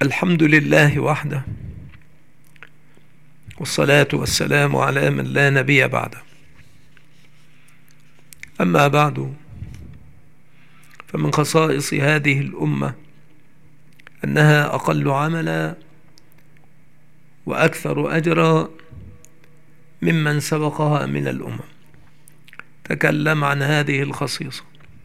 الحمد لله وحده، والصلاة والسلام على من لا نبي بعده. أما بعد، فمن خصائص هذه الأمة أنها أقل عملا وأكثر أجرا ممن سبقها من الأمم. تكلم عن هذه الخصيصة.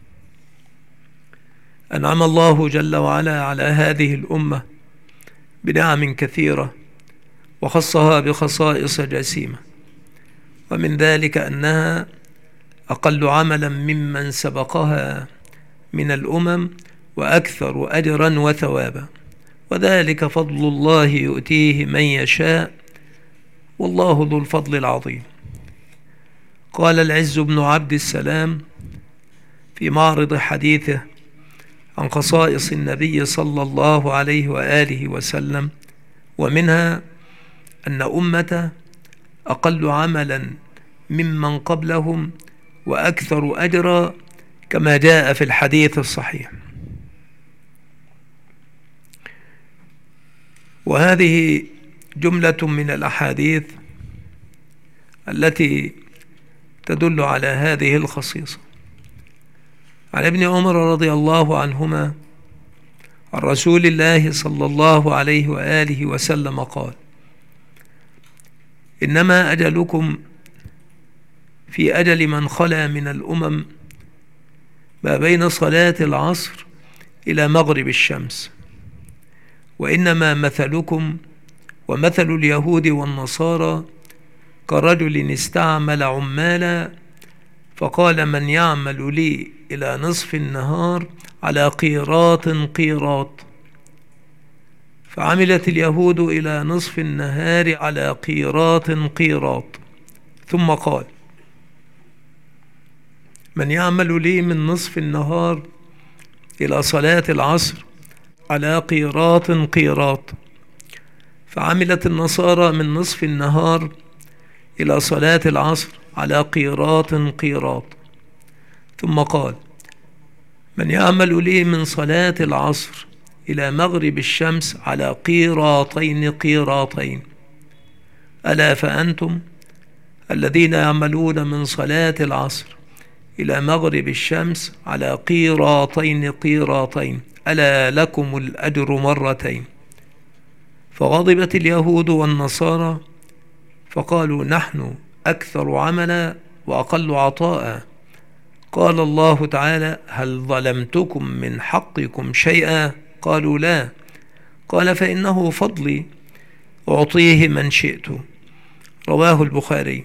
أنعم الله جل وعلا على هذه الأمة بنعم كثيرة، وخصها بخصائص جسيمة، ومن ذلك أنها أقل عملا ممن سبقها من الأمم وأكثر أجرا وثوابا، وذلك فضل الله يؤتيه من يشاء، والله ذو الفضل العظيم. قال العز بن عبد السلام في معرض حديثه عن خصائص النبي صلى الله عليه وآله وسلم، ومنها أن أمته أقل عملا ممن قبلهم وأكثر أجرا، كما جاء في الحديث الصحيح. وهذه جملة من الأحاديث التي تدل على هذه الخصيصة. عن ابن عمر رضي الله عنهما عن رسول الله صلى الله عليه وآله وسلم قال: إنما أجلكم في أجل من خلا من الأمم ما بين صلاة العصر إلى مغرب الشمس، وإنما مثلكم ومثل اليهود والنصارى كرجل استعمل عمالا فقال: من يعمل لي إلى نصف النهار على قيراط، فعملت اليهود إلى نصف النهار على قيراط، ثم قال: من يعمل لي من نصف النهار إلى صلاة العصر على قيراط، فعملت النصارى من نصف النهار إلى صلاة العصر على قيراط، ثم قال: من يعمل لي من صلاة العصر إلى مغرب الشمس على قيراطين. ألا فأنتم الذين يعملون من صلاة العصر إلى مغرب الشمس على قيراطين، ألا لكم الأجر مرتين. فغضبت اليهود والنصارى فقالوا: نحن أكثر عملا وأقل عطاء. قال الله تعالى: هل ظلمتكم من حقكم شيئا؟ قالوا: لا. قال: فإنه فضلي أعطيه من شئت. رواه البخاري.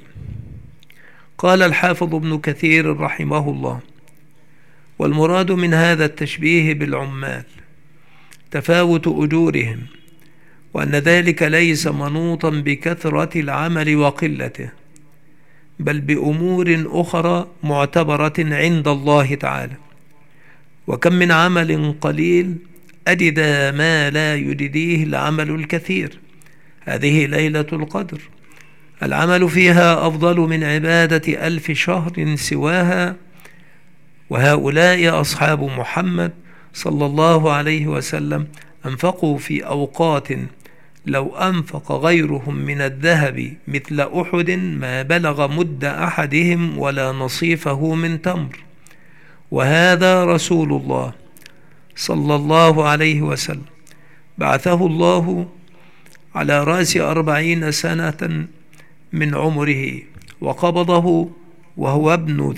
قال الحافظ ابن كثير رحمه الله: والمراد من هذا التشبيه بالعمال تفاوت أجورهم، وأن ذلك ليس منوطا بكثرة العمل وقلته، بل بأمور أخرى معتبرة عند الله تعالى. وكم من عمل قليل أجد ما لا يجديه العمل الكثير. هذه ليلة القدر، العمل فيها أفضل من عبادة 1000 شهر سواها، وهؤلاء أصحاب محمد صلى الله عليه وسلم أنفقوا في أوقات لو أنفق غيرهم من الذهب مثل أحد ما بلغ مد أحدهم ولا نصيفه من تمر. وهذا رسول الله صلى الله عليه وسلم بعثه الله على رأس 40 سنة من عمره، وقبضه وهو ابن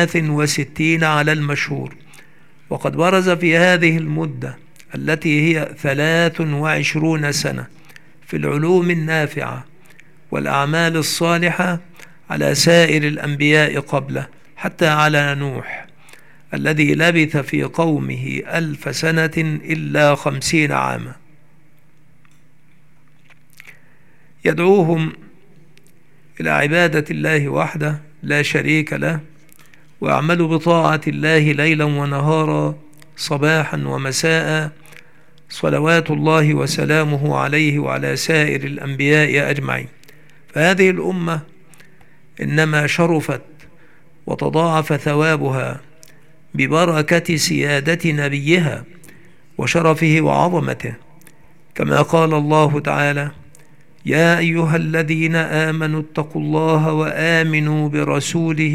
63 على المشهور، وقد برز في هذه المدة التي هي 23 سنة في العلوم النافعة والأعمال الصالحة على سائر الأنبياء قبله، حتى على نوح الذي لبث في قومه 1000 سنة إلا 50 عاما، يدعوهم إلى عبادة الله وحده لا شريك له، ويعملوا بطاعة الله ليلا ونهارا صباحا ومساء، صلوات الله وسلامه عليه وعلى سائر الأنبياء أجمعين. فهذه الأمة إنما شرفت وتضاعف ثوابها ببركة سيادة نبيها وشرفه وعظمته، كما قال الله تعالى: يا أيها الذين آمنوا اتقوا الله وآمنوا برسوله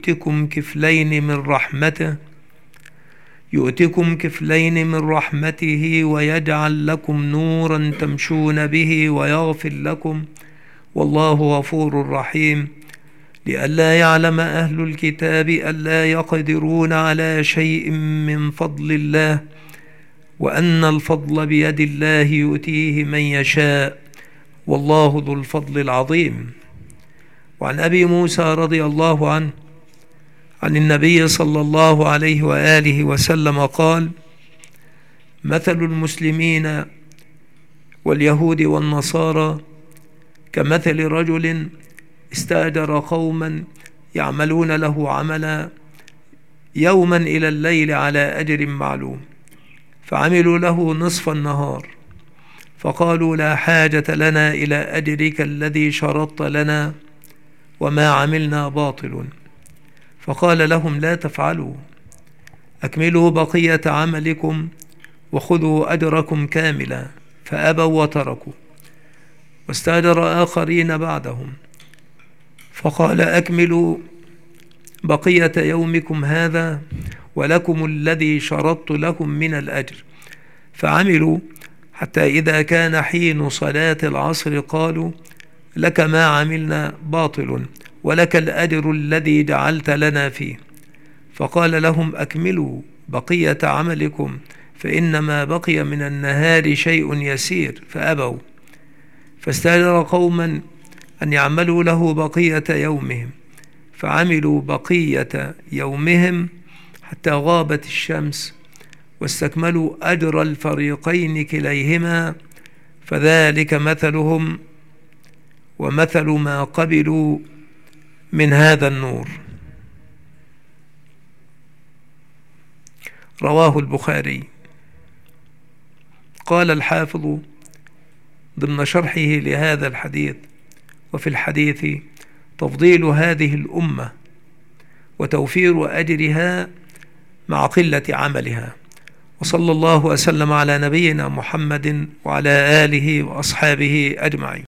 يؤتكم كفلين من رحمته ويجعل لكم نورا تمشون به ويغفر لكم والله غفور رحيم. لئلا يعلم أهل الكتاب ألا يقدرون على شيء من فضل الله وأن الفضل بيد الله يؤتيه من يشاء والله ذو الفضل العظيم. وعن أبي موسى رضي الله عنه عن النبي صلى الله عليه وآله وسلم قال: مثل المسلمين واليهود والنصارى كمثل رجل استأجر قوما يعملون له عملا يوما إلى الليل على أجر معلوم، فعملوا له نصف النهار، فقالوا: لا حاجة لنا إلى أجرك الذي شرطت لنا، وما عملنا باطل. فقال لهم: لا تفعلوا، أكملوا بقية عملكم وخذوا أجركم كاملا. فأبوا وتركوا، واستأجر آخرين بعدهم، فقال: أكملوا بقية يومكم هذا ولكم الذي شرطت لكم من الأجر. فعملوا حتى إذا كان حين صلاة العصر قالوا: لك ما عملنا باطل ولك الأجر الذي جعلت لنا فيه. فقال لهم: أكملوا بقية عملكم فإنما بقي من النهار شيء يسير. فأبوا، فاستأجر قوما أن يعملوا له بقية يومهم، فعملوا بقية يومهم حتى غابت الشمس، واستكملوا أجر الفريقين كليهما، فذلك مثلهم ومثل ما قبلوا من هذا النور. رواه البخاري. قال الحافظ ضمن شرحه لهذا الحديث: وفي الحديث تفضيل هذه الأمة وتوفير أجرها مع قلة عملها. وصلى الله وسلم على نبينا محمد وعلى آله وأصحابه أجمعين.